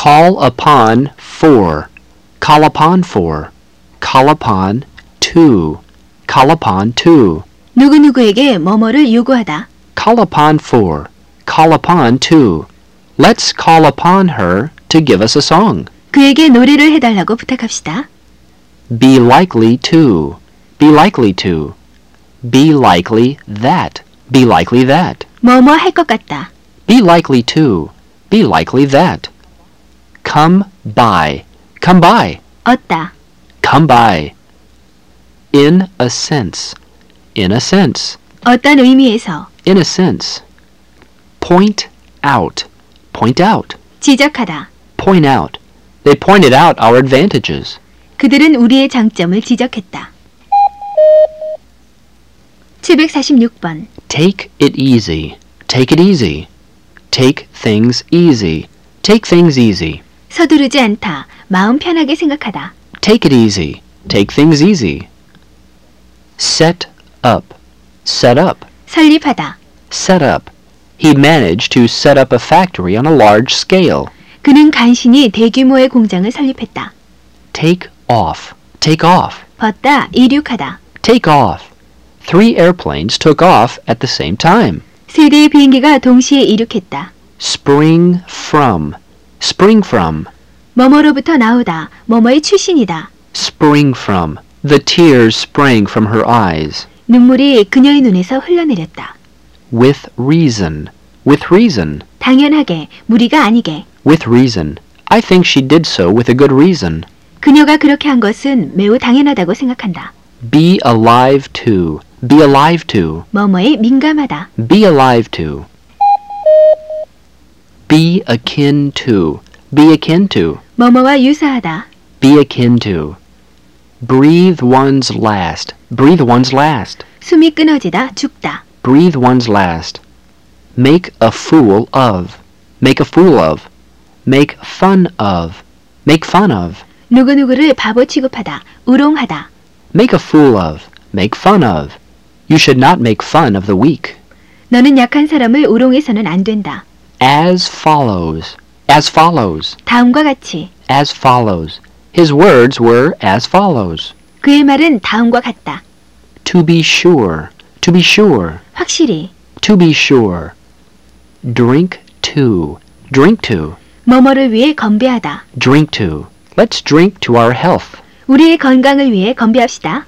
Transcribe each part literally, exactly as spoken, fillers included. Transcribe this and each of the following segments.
call upon for, call upon for, call upon to, call upon to, 누구누구에게 뭐뭐를 요구하다. call upon for, call upon to. Let's call upon her to give us a song. 그에게 노래를 해달라고 부탁합시다. Be likely to, be likely to, be likely that, be likely that, 뭐뭐 할 것 같다. be likely to, be likely that. Come by, come by, 얻다. come by. In a sense, in a sense, 어떤 의미에서. in a sense. Point out, point out, 지적하다. point out. They pointed out our advantages. 그들은 우리의 장점을 지적했다. 칠백사십육 번. Take it easy, take it easy. Take things easy, take things easy. 서두르지 않다. 마음 편하게 생각하다. Take it easy, take things easy. Set up, set up, 설립하다. set up. He managed to set up a factory on a large scale. 그는 간신히 대규모의 공장을 설립했다. Take off, take off, 벗다. 이륙하다. take off. Three airplanes took off at the same time. 세 대의 비행기가 동시에 이륙했다. Spring from, spring from, 뭐뭐로부터 나오다. 뭐뭐의 출신이다. spring from. The tears sprang from her eyes. 눈물이 그녀의 눈에서 흘러내렸다. With reason, with reason, 당연하게, 무리가 아니게. with reason. I think she did so with a good reason. 그녀가 그렇게 한 것은 매우 당연하다고 생각한다. Be alive to, be alive to, 뭐뭐에 민감하다. be alive to. Be akin to, be akin to, 뭐뭐와 유사하다. be akin to. Breathe one's last, breathe one's last, 숨이 끊어지다. 죽다. breathe one's last. Make a fool of, make a fool of, make fun of, make fun of, 누구누구를 바보 취급하다. 우롱하다. make a fool of, make fun of. You should not make fun of the weak. 너는 약한 사람을 우롱해서는 안 된다. As follows, as follows, 다음과 같이. as follows. His words were as follows. 그의 말은 다음과 같다. To be sure, to be sure, 확실히. to be sure. Drink to, drink to, 뭐뭐를 위해 건배하다. drink to. Let's drink to our health. 우리의 건강을 위해 건배합시다.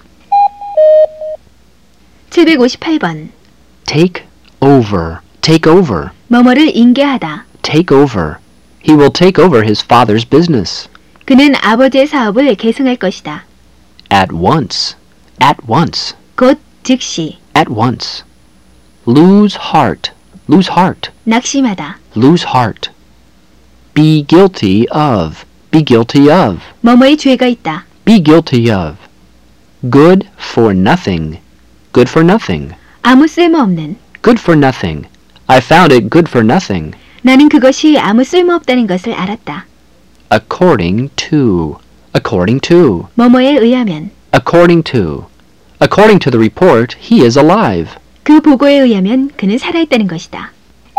칠백오십팔 번. Take over, take over, 뭐뭐를 인계하다. take over. He will take over his father's business. 그는 아버지의 사업을 계승할 것이다. At once, at once, 곧 즉시. at once. Lose heart, lose heart, 낙심하다. lose heart. Be guilty of, be guilty of, 뭐뭐의 죄가 있다. be guilty of. Good for nothing, good for nothing, 아무 쓸모없는. good for nothing. I found it good for nothing. 나는 그것이 아무 쓸모없다는 것을 알았다. According to, according to, 뭐뭐에 의하면. according to. According to the report, he is alive. 그 보고에 의하면 그는 살아있다는 것이다.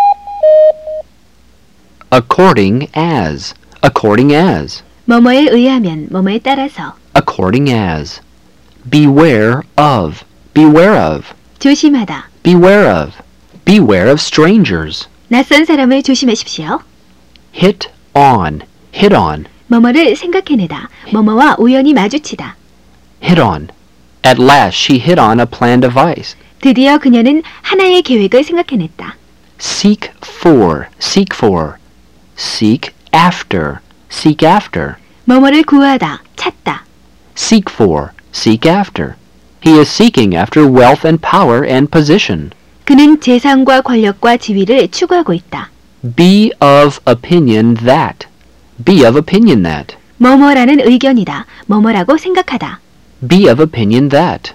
According as, according as, 뭐뭐에 의하면, 뭐뭐에 따라서. according as. Beware of, beware of, 조심하다. beware of, beware of strangers. 낯선 사람을 조심하십시오. Hit on, hit on, 뭐뭐를 생각해내다. 뭐뭐와 우연히 마주치다. hit on. At last she hit on a planned device. 드디어 그녀는 하나의 계획을 생각해냈다. Seek for, seek for. Seek after, seek after. 뭐뭐를 구하다. 찾다. Seek for, seek after. He is seeking after wealth and power and position. 그는 재산과 권력과 지위를 추구하고 있다. Be of opinion that. Be of opinion that. 뭐뭐라는 의견이다. 뭐뭐라고 생각하다. Be of opinion that.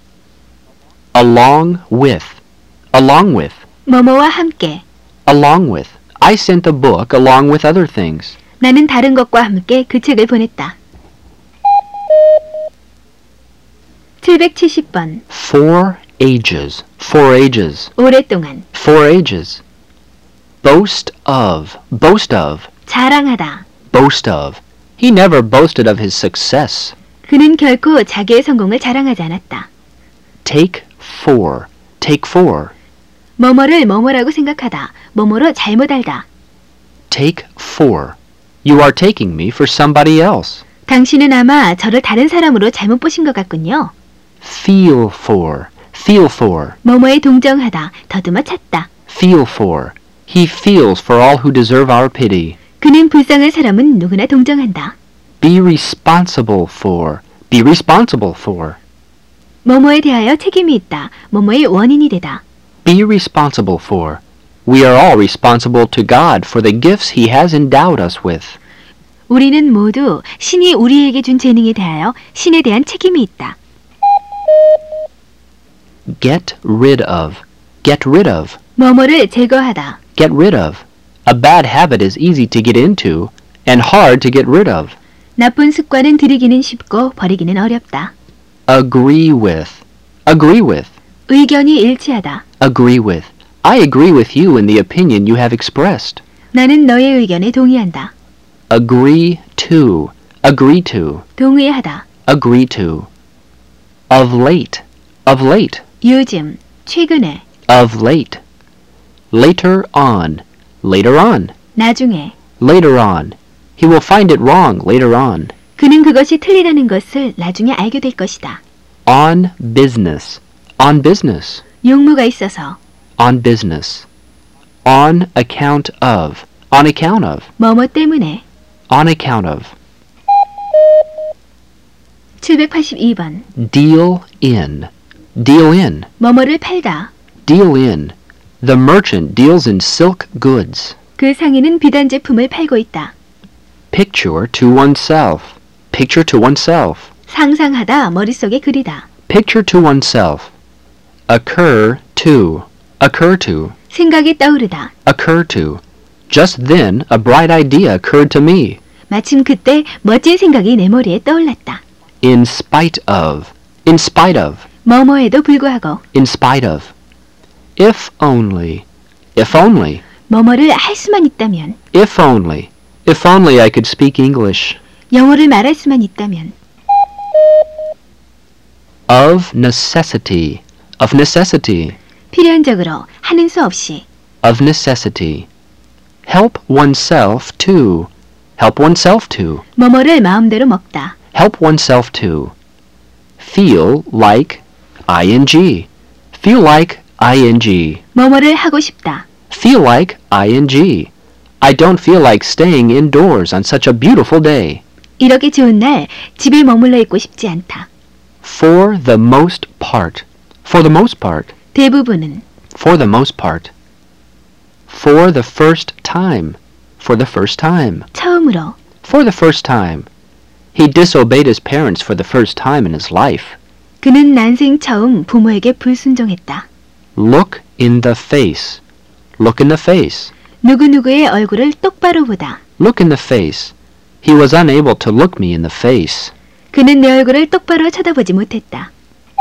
Along with. Along with. 뭐뭐와 함께. Along with. I sent the book along with other things. 나는 다른 것과 함께 그 책을 보냈다. 칠백칠십 번. For ages. For ages. 오랫동안. For ages. Boast of. Boast of. 자랑하다. boast of. He never boasted of his success. 그는 결코 자기의 성공을 자랑하지 않았다. Take for. Take for. 뭐뭐를 뭐뭐라고 생각하다. 뭐뭐로 잘못 알다. Take for. You are taking me for somebody else. 당신은 아마 저를 다른 사람으로 잘못 보신 것 같군요. Feel for. Feel for. 뭐뭐에 동정하다. 더듬어 찾다. Feel for. He feels for all who deserve our pity. 그는 불쌍한 사람은 누구나 동정한다. Be responsible for. Be responsible for. 뭐뭐에 대하여 책임이 있다. 뭐뭐의 원인이 되다. Be responsible for. We are all responsible to God for the gifts He has endowed us with. 우리는 모두 신이 우리에게 준 재능에 대하여 신에 대한 책임이 있다. Get rid of. Get rid of. 뭐뭐를 제거하다. Get rid of. A bad habit is easy to get into and hard to get rid of. 나쁜 습관은 들이기는 쉽고 버리기는 어렵다. Agree with. Agree with. 의견이 일치하다. Agree with. I agree with you in the opinion you have expressed. 나는 너의 의견에 동의한다. Agree to. Agree to. 동의하다. Agree to. Of late. Of late. 요즘, 최근에, Of late. Later on. Later on. 나중에. Later on. He will find it wrong later on. 그는 그것이 틀리다는 것을 나중에 알게 될 것이다. On business. On business. 용무가 있어서, On business. On account of. On account of. 뭐뭐 때문에. On account of. 칠백팔십이 번. Deal in. Deal in. 뭐뭐를 팔다. Deal in. The merchant deals in silk goods. 그 상인은 비단 제품을 팔고 있다. Picture to oneself. Picture to oneself. 상상하다, 머릿속에 그리다. Picture to oneself. Occur to. Occur to. 생각이 떠오르다. Occur to. Just then, a bright idea occurred to me. 마침 그때 멋진 생각이 내 머리에 떠올랐다. In spite of. In spite of. 뭐뭐에도 불구하고 In spite of. If only. If only. 뭐뭐를 할 수만 있다면, If only. If only I could speak English. 영어를 말할 수만 있다면. Of necessity. Of necessity. 필연적으로 하는 수 없이. Of necessity. Help oneself to. Help oneself to. 뭐뭐를 마음대로 먹다. Help oneself to. Feel like ing. Feel like ing. 뭐뭐를 하고 싶다. Feel like ing. I don't feel like staying indoors on such a beautiful day. 이렇게 좋은 날 집에 머물러 있고 싶지 않다. For the most part. For the most part. 대부분은 For the most part. For the first time. For the first time. 처음으로 For the first time. He disobeyed his parents for the first time in his life. 그는 난생 처음 부모에게 불순종했다. Look in the face. Look in the face. 누구누구의 얼굴을 똑바로 보다. Look in the face. He was unable to look me in the face. 그는 내 얼굴을 똑바로 쳐다보지 못했다.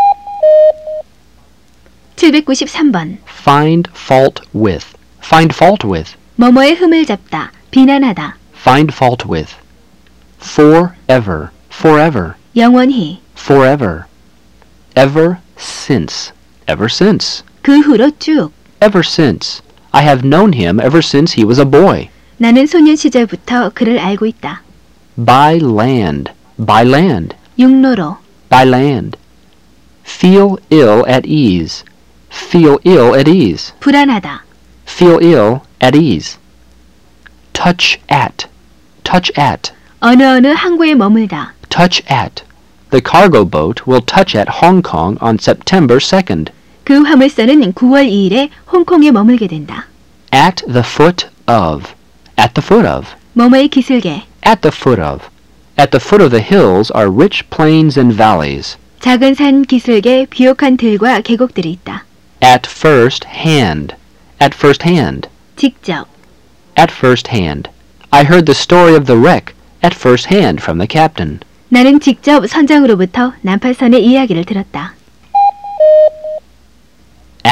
칠백구십삼 번. Find fault with. Find fault with. 뭐뭐의 흠을 잡다. 비난하다. Find fault with. Forever. Forever. 영원히. Forever. Ever since. Ever since. 그 후로 쭉. Ever since. I have known him ever since he was a boy. 나는 소년 시절부터 그를 알고 있다. By land. By land. 육로로. By land. Feel ill at ease. Feel ill at ease. 불안하다. Feel ill at ease. Touch at. Touch at. 어느 어느 항구에 머물다. Touch at. The cargo boat will touch at Hong Kong on September second. 그 화물선은 구월 이일에 홍콩에 머물게 된다. At the foot of. At the foot of. 뭐뭐의 기슭에. At the foot of. At the foot of the hills are rich plains and valleys. 작은 산 기슭에 비옥한 들과 계곡들이 있다. At first hand. At first hand. 직접. At first hand. I heard the story of the wreck at first hand from the captain. 나는 직접 선장으로부터 난파선의 이야기를 들었다.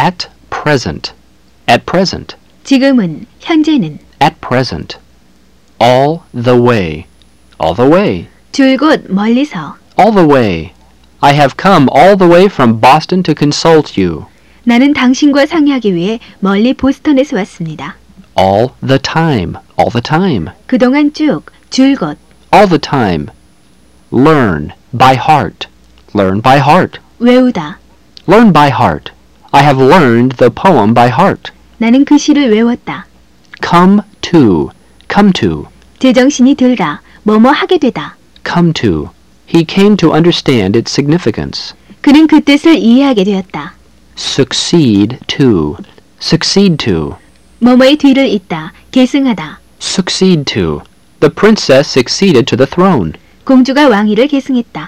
At present. At present. 지금은, 현재는. At present. all the way, all the way, 줄곧 멀리서. all the way. I have come all the way from Boston to consult you. 나는 당신과 상의하기 위해 멀리 보스턴에서 왔습니다. All the time, all the time, 그동안 쭉, 줄곧. all the time. Learn by heart, learn by heart, 외우다. learn by heart. I have learned the poem by heart. 나는 그 시를 외웠다. Come to, come to, 제정신이 들다. 뭐뭐 하게 되다. come to. He came to understand its significance. 그는 그 뜻을 이해하게 되었다. Succeed to, succeed to, 뭐뭐의 뒤를 잇다. 계승하다. succeed to. The princess succeeded to the throne. 공주가 왕위를 계승했다.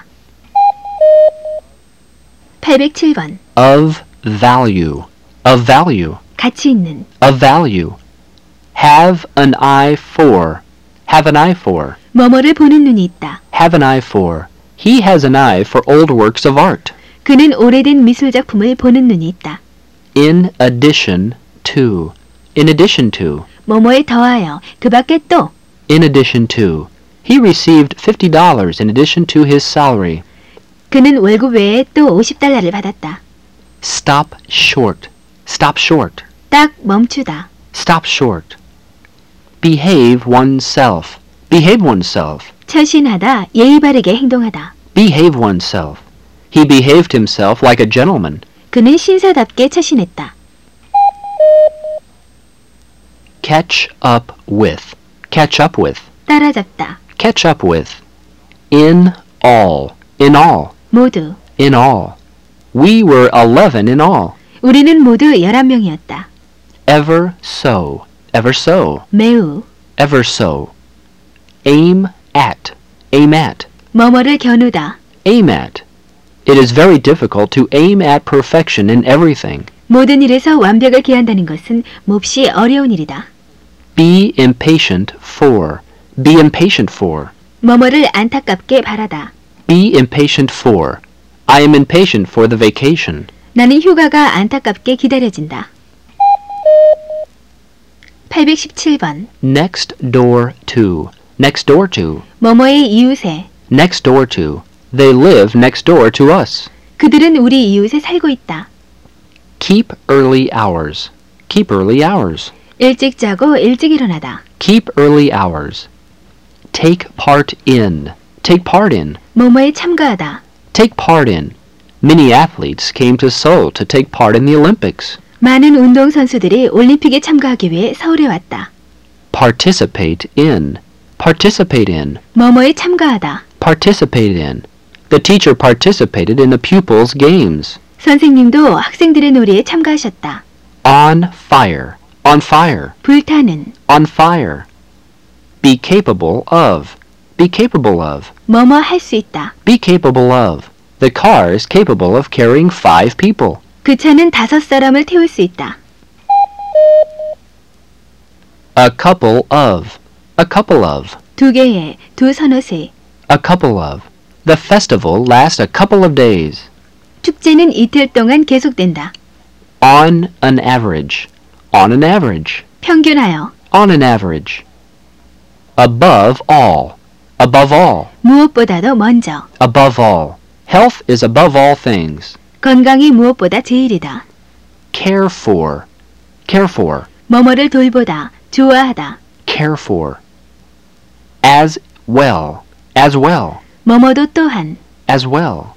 팔백칠 번. Of value, of value, 가치 있는. of value. Have an eye for, have an eye for, 뭐뭐를 보는 눈이 있다. have an eye for. He has an eye for old works of art. 그는 오래된 미술 작품을 보는 눈이 있다. In addition to, in addition to, 뭐뭐에 더하여 그 밖에 또. in addition to. He received fifty dollars in addition to his salary. 그는 월급 외에 또 오십 달러를 받았다. Stop short, stop short, 딱 멈추다. stop short. Behave oneself, behave oneself, 처신하다. 예의 바르게 행동하다. behave oneself. He behaved himself like a gentleman. 그는 신사답게 처신했다. Catch up with, catch up with, 따라잡다. catch up with. In all, in all, 모두. in all. We were eleven in all. 우리는 모두 열한 명이었다. Ever so, ever so, 매우. ever so. Aim at, aim at, 뭐뭐를 겨누다. aim at. It is very difficult to aim at perfection in everything. 모든 일에서 완벽을 기한다는 것은 몹시 어려운 일이다. Be impatient for, be impatient for, 뭐뭐를 안타깝게 바라다. be impatient for. I am impatient for the vacation. 나는 휴가가 안타깝게 기다려진다. 팔백십칠 번. Next door to, next door to, 뭐뭐의 이웃에. next door to. They live next door to us. 그들은 우리 이웃에 살고 있다. Keep early hours, keep early hours, 일찍 자고 일찍 일어나다. keep early hours. Take part in, take part in, 뭐뭐에 참가하다. take part in. Many athletes came to Seoul to take part in the Olympics. 많은 운동선수들이 올림픽에 참가하기 위해 서울에 왔다. Participate in, participate in, 뭐뭐에 참가하다. participate in. The teacher participated in the pupils' games. 선생님도 학생들의 놀이에 참가하셨다. On fire, on fire, 불타는. on fire. Be capable of, be capable of, 뭐뭐 할 수 있다. be capable of. The car is capable of carrying five people. 그 차는 다섯 사람을 태울 수 있다. A couple of, a couple of, 두 개의, 두 서너 세. a couple of. The festival lasts a couple of days. 축제는 이틀 동안 계속된다. On an average, on an average, 평균하여. on an average. Above all, above all, 무엇보다도 먼저. above all. Health is above all things. 건강이 무엇보다 제일이다. Care for, care for, 뭐뭐를 돌보다. 좋아하다. care for. As well, as well, 뭐뭐도 또한. as well.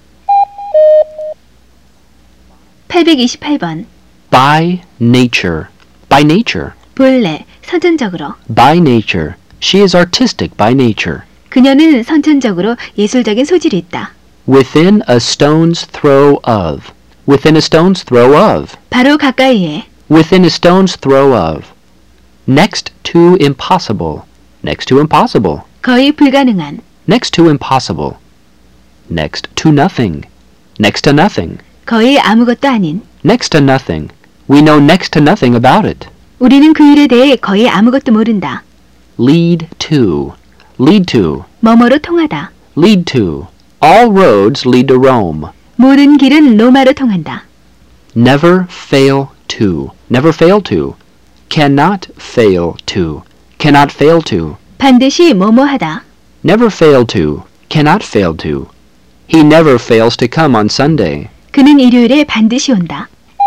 팔백이십팔 번. By nature, by nature, 본래, 선천적으로. by nature. She is artistic by nature. 그녀는 선천적으로 예술적인 소질이 있다. Within a stone's throw of, within a stone's throw of, 바로 가까이에. within a stone's throw of. Next to impossible, next to impossible, 거의 불가능한. next to impossible. Next to nothing, next to nothing, 거의 아무것도 아닌. next to nothing. We know next to nothing about it. 우리는 그 일에 대해 거의 아무것도 모른다. Lead to, lead to, 뭐뭐로 통하다. lead to. All roads lead to Rome. 모든 길은 로마로 통한다. Never fail to, never fail to. Cannot fail to, cannot fail to. 반드시 뭐뭐 하다. Never fail to, cannot fail to. He never fails to come on Sunday. 그는 일요일에 반드시 온다.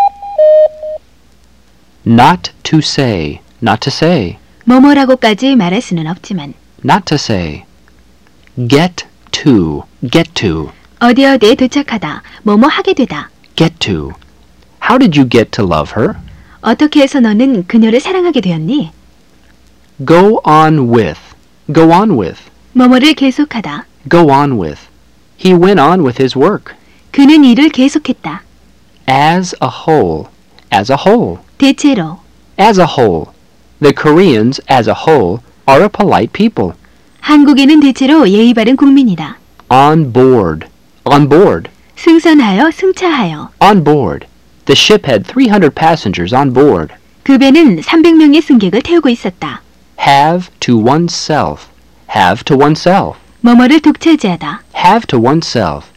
Not to say, not to say, 뭐뭐라고까지 말할 수는 없지만 not to say. Get to, get to, 어디 어디에 도착하다, 뭐뭐 하게 되다. get to. How did you get to love her? 어떻게 해서 너는 그녀를 사랑하게 되었니? Go on with, go on with, 뭐뭐를 계속하다. go on with. He went on with his work. 그는 일을 계속했다. As a whole, as a whole, 대체로 as a whole. The Koreans, as a whole, are a polite people. 한국인은 대체로 예의 바른 국민이다. On board, on board, 승선하여 승차하여 on board. The ship had three hundred passengers on board. 그 배는 삼백 명의 승객을 태우고 있었다. Have to oneself, have to oneself, 뭐뭐를 독차지하다. have to oneself.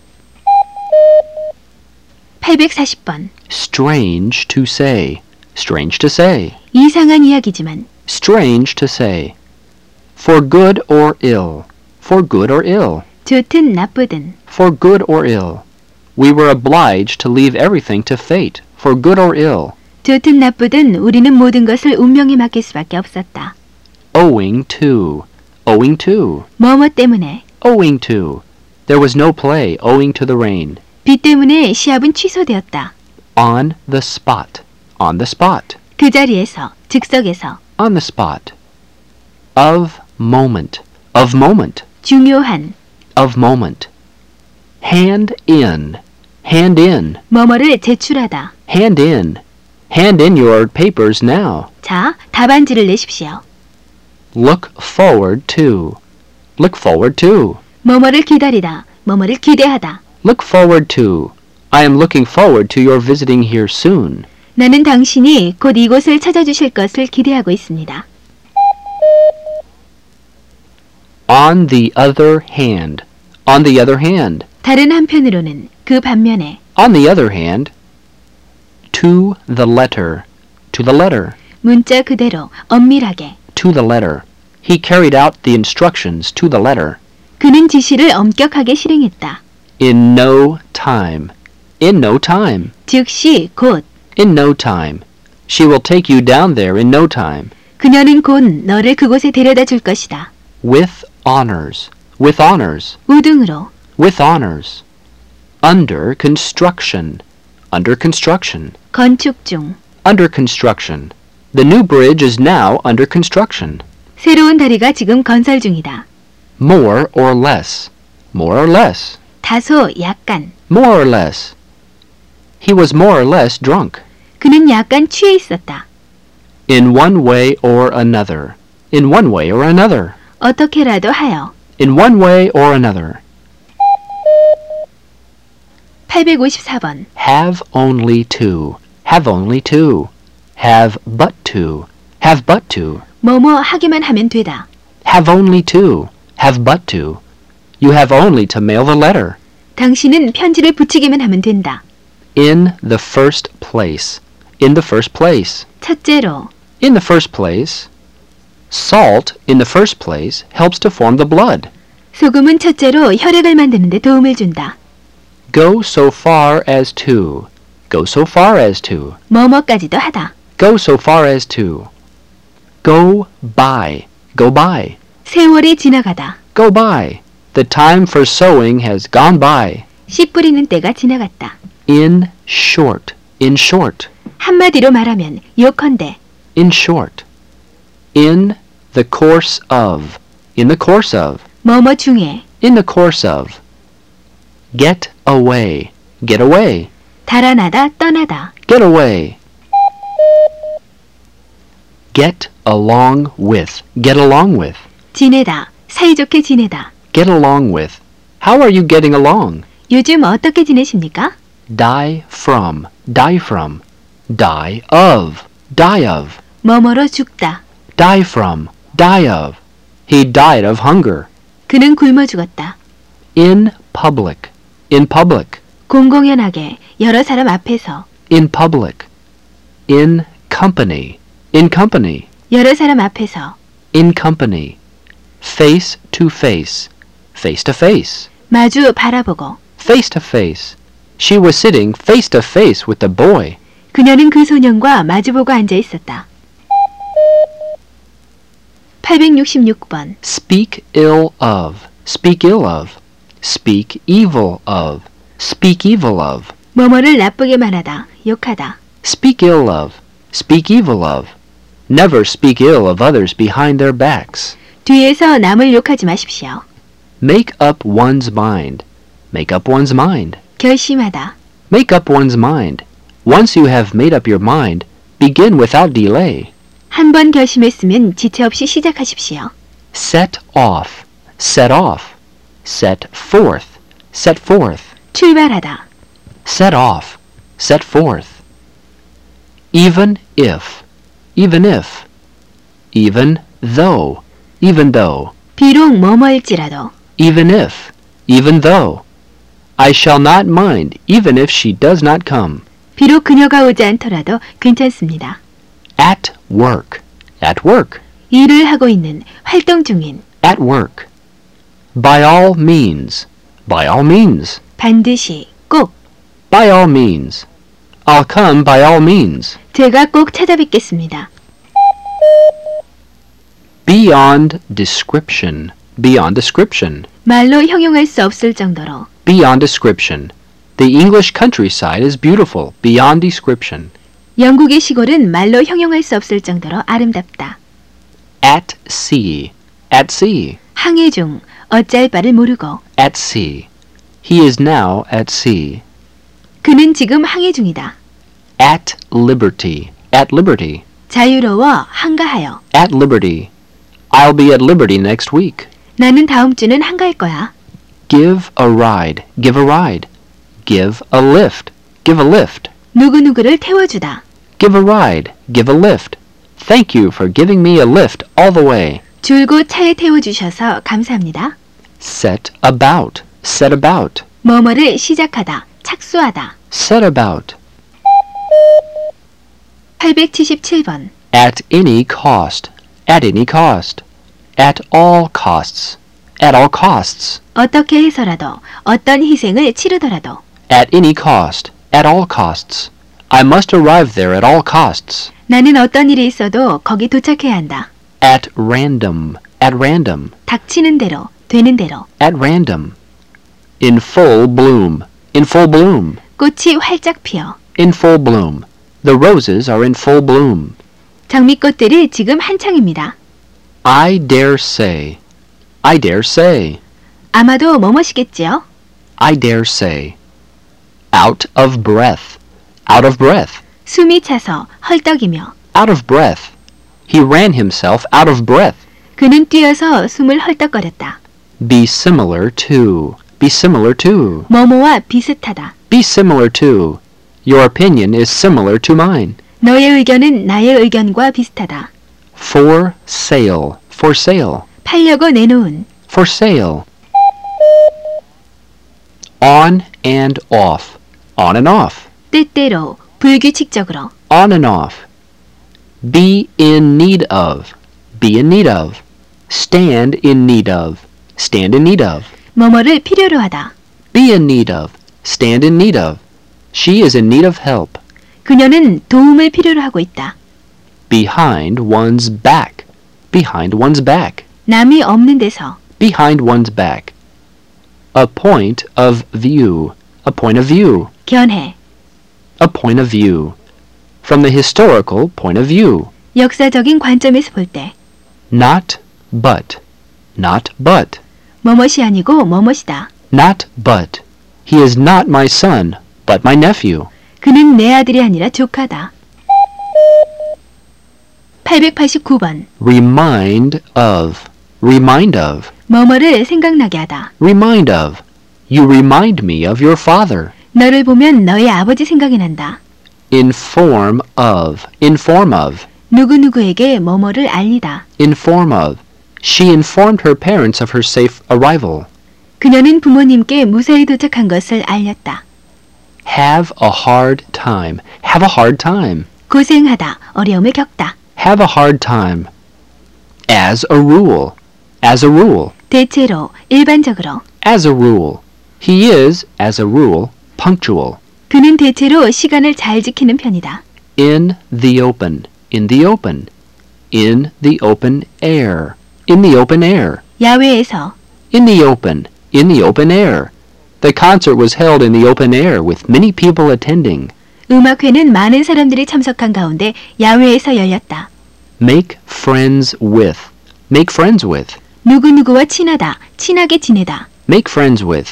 팔백사십 번 Strange to say, strange to say, 이상한 이야기지만 strange to say. For good or ill, for good or ill, 좋든 나쁘든 for good or ill. We were obliged to leave everything to fate, for good or ill. 좋든 나쁘든 우리는 모든 것을 운명에 맡길 수밖에 없었다. Owing to, owing to, 뭐뭐 때문에 owing to. There was no play owing to the rain. 비 때문에 시합은 취소되었다. On the spot, on the spot, 그 자리에서 즉석에서 on the spot. Of moment, of moment, 중요한 of moment. Hand in, hand in, 뭐뭐를 제출하다. hand in. Hand in your papers now. 자, 답안지를 내십시오. Look forward to, look forward to, 뭐뭐를 기다리다. 뭐뭐를 기대하다. look forward to. I am looking forward to your visiting here soon. 나는 당신이 곧 이곳을 찾아주실 것을 기대하고 있습니다. On the other hand, on the other hand, 다른 한편으로는 그 반면에 on the other hand, to the letter, to the letter, 문자 그대로 엄밀하게 to the letter. He carried out the instructions to the letter. 그는 지시를 엄격하게 실행했다. In no time, in no time, 즉시 곧 in no time. She will take you down there in no time. 그녀는 곧 너를 그곳에 데려다 줄 것이다. With honors, with honors, 우등으로 with honors. Under construction, under construction, 건축 중 under construction. The new bridge is now under construction. 새로운 다리가 지금 건설 중이다. More or less, more or less, 다소 약간 more or less. He was more or less drunk. 그는 약간 취해 있었다. In one way or another, in one way or another, 어떻게라도 하여 in one way or another. 팔백오십사 번 Have only to, have only to, have but to, have but to, 뭐뭐 하기만 하면 되다. have only to, have but to. You have only to mail the letter. 당신은 편지를 붙이기만 하면 된다. In the first place, in the first place, 첫째로 in the first place. Salt, in the first place, helps to form the blood. 소금은 첫째로 혈액을 만드는 데 도움을 준다. Go so far as to, go so far as to, 뭐뭐까지도 하다. go so far as to. Go by, go by, 세월이 지나가다. go by. The time for sowing has gone by. 씨 뿌리는 때가 지나갔다. In short, in short, 한마디로 말하면 요컨대 in short. In the course of, in the course of, 뭐뭐 중에 in the course of. Get away, get away, 달아나다 떠나다. get away. Get along with, get along with, 지내다. 사이좋게 지내다. get along with. How are you getting along? 요즘 어떻게 지내십니까? Die from, die from, die of, die of, 뭐뭐로 죽다. die from, die of. He died of hunger. 그는 굶어 죽었다. In public, in public, 공공연하게 여러 사람 앞에서 in public. In company, in company, 여러 사람 앞에서 in company. face to face, face to face, 마주 바라보고. face to face. She was sitting face to face with the boy. 그녀는 그 소년과 마주보고 앉아 있었다. 팔백육십육 번. Speak ill of, speak ill of, speak evil of, speak evil of, 뭐뭐를 나쁘게 말하다, 욕하다. speak ill of, speak evil of. Never speak ill of others behind their backs. 뒤에서 남을 욕하지 마십시오. Make up one's mind, make up one's mind, 결심하다. make up one's mind. Once you have made up your mind, begin without delay. 한 번 결심했으면 지체 없이 시작하십시오. Set off, set off, set forth, set forth, 출발하다. set off, set forth. Even if, even if, even though, even though, 비록 뭐뭐일지라도. even if, even though. I shall not mind even if she does not come. 비록 그녀가 오지 않더라도 괜찮습니다. At work, at work, 일을 하고 있는, 활동 중인. at work. By all means, by all means, 반드시, 꼭. by all means. I'll come by all means. 제가 꼭 찾아뵙겠습니다. Beyond description, beyond description, 말로 형용할 수 없을 정도로. beyond description. The English countryside is beautiful, beyond description. 영국의 시골은 말로 형용할 수 없을 정도로 아름답다. At sea, at sea, 항해 중, 어찌할 바를 모르고. at sea. He is now at sea. 그는 지금 항해 중이다. At liberty, at liberty, 자유로워, 한가하여. at liberty. I'll be at liberty next week. 나는 다음 주는 한가할 거야. Give a ride, give a ride. Give a lift, give a lift. 누구누구를 태워주다. Give a ride, give a lift. Thank you for giving me a lift all the way. 줄곧 차에 태워주셔서 감사합니다. Set about, set about, 뭐뭐를 시작하다, 착수하다. set about. 팔백칠십칠 번. At any cost, at any cost. At all costs, at all costs. 어떻게 해서라도, 어떤 희생을 치르더라도. At any cost, at all costs. I must arrive there at all costs. 나는 어떤 일이 있어도 거기 도착해야 한다. At random, at random, 닥치는 대로, 되는 대로. at random. In full bloom, in full bloom, 꽃이 활짝 피어. in full bloom. The roses are in full bloom. 장미꽃들이 지금 한창입니다. I dare say, I dare say, 아마도 뭐뭐시겠지요? I dare say. Out of breath, out of breath, 숨이 차서 헐떡이며. out of breath. He ran himself out of breath. 그는 뛰어서 숨을 헐떡거렸다. Be similar to, be similar to, 뭐뭐와 비슷하다. be similar to. Your opinion is similar to mine. 너의 의견은 나의 의견과 비슷하다. For sale, for sale, 팔려고 내놓은. for sale. On and off, on and off, 때때로, 불규칙적으로. on and off. Be in need of, be in need of. Stand in need of, stand in need of. 뭐뭐를 필요로 하다. Be in need of, stand in need of. She is in need of help. 그녀는 도움을 필요로 하고 있다. Behind one's back, behind one's back, 남이 없는 데서. behind one's back. A point of view, a point of view, 견해. a point of view. From the historical point of view. 역사적인 관점에서 볼 때. Not but, not but, 뭐뭇이 아니고 뭐뭇이다. not but. He is not my son, but my nephew. 그는 내 아들이 아니라 조카다. 팔백팔십구 번. Remind of, remind of, 뭐뭐를 생각나게 하다. remind of. You remind me of your father. 너를 보면 너의 아버지 생각이 난다. Inform of, inform of, 누구누구에게 뭐뭐를 알리다. inform of. She informed her parents of her safe arrival. 그녀는 부모님께 무사히 도착한 것을 알렸다. Have a hard time, have a hard time, 고생하다, 어려움을 겪다. have a hard time. As a rule, As a rule. 대체로, 일반적으로. As a rule. He is, as a rule, punctual. 그는 대체로 시간을 잘 지키는 편이다. In the open. In the open. In the open air. In the open air. 야외에서. In the open. In the open air. The concert was held in the open air with many people attending. 음악회는 많은 사람들이 참석한 가운데 야외에서 열렸다. Make friends with. Make friends with. 누구누구와 친하다, 친하게 지내다. Make friends with.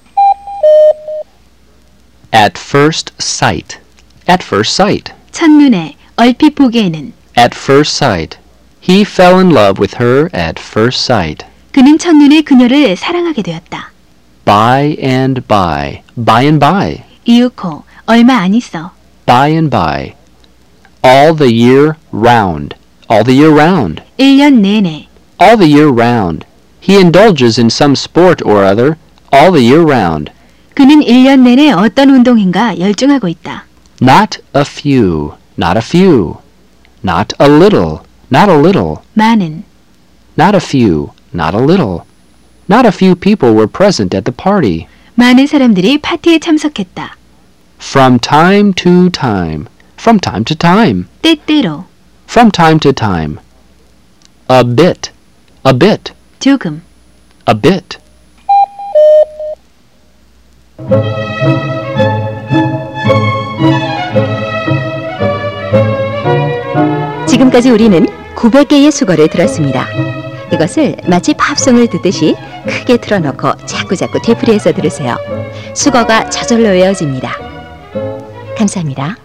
At first sight. At first sight. 첫눈에, 얼핏 보기에는. At first sight. He fell in love with her at first sight. 그는 첫눈에 그녀를 사랑하게 되었다. By and by. By and by. 이윽고, 얼마 안 있어. By and by. All the year round. All the year round. 일 년 내내. All the year round. He indulges in some sport or other all the year round. 그는 일 년 내내 어떤 운동인가 열중하고 있다. Not a few. Not a few. Not a little. Not a little. 많은. Not a few. Not a little. Not a few people were present at the party. 많은 사람들이 파티에 참석했다. From time to time. From time to time. 때때로. From time to time. A bit. A bit. 조금. A bit. 지금까지 우리는 구백 개의 수거를 들었습니다. 이것을 마치 팝송을 듣듯이 크게 틀어놓고 자꾸자꾸 되풀이해서 들으세요. 수거가 저절로 외워집니다. 감사합니다.